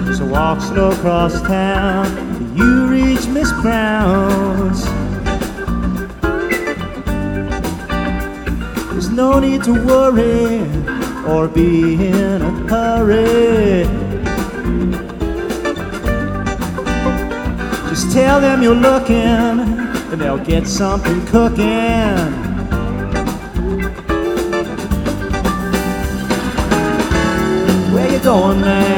So walk slow across town till you reach Miss Brown's. There's no need to worry or be in a hurry. Just tell them you're looking and they'll get something cooking. Where you going, man?